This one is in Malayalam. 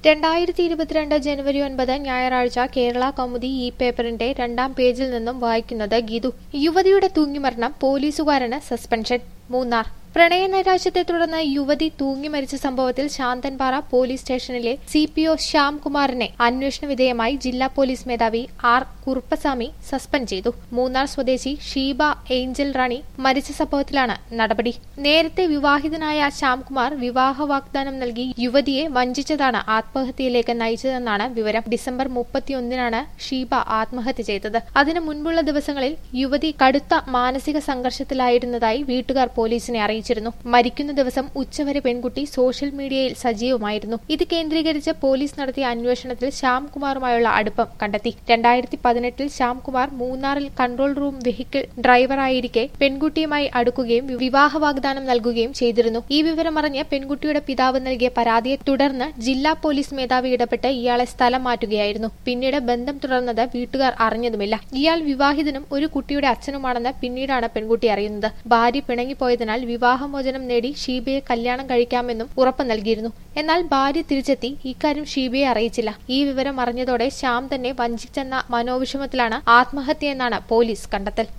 2022 ജനുവരി 9 ഞായറാഴ്ച കേരള കൗമുദി ഈ പേപ്പറിന്റെ 2ാം പേജിൽ നിന്നും വായിക്കുന്നത് ഗീതു. യുവതിയുടെ തൂങ്ങിമരണം, പോലീസുകാരന് സസ്പെൻഷൻ. മൂന്നാർ. പ്രണയനൈരാശ്യത്തെ തുടർന്ന് യുവതി തൂങ്ങി മരിച്ച സംഭവത്തിൽ ശാന്തൻപാറ പോലീസ് സ്റ്റേഷനിലെ CPO ശ്യാംകുമാറിനെ അന്വേഷണ വിധേയമായി ജില്ലാ പോലീസ് മേധാവി R. കുറുപ്പസ്വാമി സസ്പെൻഡ് ചെയ്തു. മൂന്നാർ സ്വദേശി ഷീബ ഏഞ്ചൽ റാണി മരിച്ച സംഭവത്തിലാണ് നടപടി. നേരത്തെ വിവാഹിതനായ ശ്യാംകുമാർ വിവാഹ വാഗ്ദാനം നൽകി യുവതിയെ വഞ്ചിച്ചതാണ് ആത്മഹത്യയിലേക്ക് നയിച്ചതെന്നാണ് വിവരം. ഡിസംബർ 31-നാണ് ഷീബ ആത്മഹത്യ ചെയ്തത്. അതിനു മുൻപുള്ള ദിവസങ്ങളിൽ യുവതി കടുത്ത മാനസിക സംഘർഷത്തിലായിരുന്നതായി വീട്ടുകാർ പോലീസിനെ അറിയിച്ചിരുന്നു. മരിക്കുന്ന ദിവസം ഉച്ചവരെ പെൺകുട്ടി സോഷ്യൽ മീഡിയയിൽ സജീവമായിരുന്നു. ഇത് കേന്ദ്രീകരിച്ച് പോലീസ് നടത്തിയ അന്വേഷണത്തിൽ ശ്യാംകുമാറുമായുള്ള അടുപ്പം കണ്ടെത്തി. 2018-ൽ ശ്യാംകുമാർ മൂന്നാറിൽ കൺട്രോൾ റൂം വെഹിക്കിൾ ഡ്രൈവറായിരിക്കെ പെൺകുട്ടിയുമായി അടുക്കുകയും വിവാഹ വാഗ്ദാനം നൽകുകയും ചെയ്തിരുന്നു. ഈ വിവരമറിഞ്ഞ് പെൺകുട്ടിയുടെ പിതാവ് നൽകിയ പരാതിയെ തുടർന്ന് ജില്ലാ പോലീസ് മേധാവി ഇടപെട്ട് ഇയാളെ സ്ഥലം മാറ്റുകയായിരുന്നു. പിന്നീട് ബന്ധം തുടർന്നത് വീട്ടുകാർ അറിഞ്ഞതുമില്ല. ഇയാൾ വിവാഹിതനും ഒരു കുട്ടിയുടെ അച്ഛനുമാണെന്ന് പിന്നീടാണ് പെൺകുട്ടി അറിയുന്നത്. ഭാര്യ പിണങ്ങിപ്പോയതിനാൽ വിവാഹമോചനം നേടി ഷീബയെ കല്യാണം കഴിക്കാമെന്നും ഉറപ്പ് നൽകിയിരുന്നു. എന്നാൽ ഭാര്യ തിരിച്ചെത്തി. ഇക്കാര്യം ഷീബയെ അറിയിച്ചില്ല. ഈ വിവരം അറിഞ്ഞതോടെ ശ്യാം തന്നെ വഞ്ചിച്ചെന്ന മനോവിഷമത്തിലാണ് ആത്മഹത്യയെന്നാണ് പോലീസ് കണ്ടെത്തൽ.